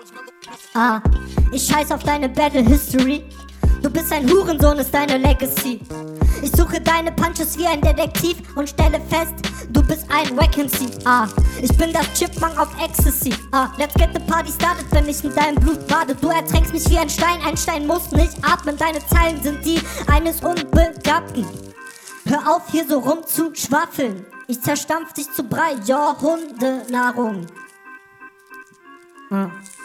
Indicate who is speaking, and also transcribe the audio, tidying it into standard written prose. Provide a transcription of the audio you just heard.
Speaker 1: Ich scheiß auf deine Battle History. Du bist ein Hurensohn, ist deine Legacy. Ich suche deine Punches wie ein Detektiv und stelle fest, du bist ein Vacancy. Ich bin das Chipmunk auf Ecstasy. Let's get the party started, wenn ich in deinem Blut bade. Du ertränkst mich wie ein Stein muss nicht atmen. Deine Zeilen sind die eines Unbegabten. Hör auf hier so rumzuschwafeln. Ich zerstampf dich zu Brei, Hundenahrung.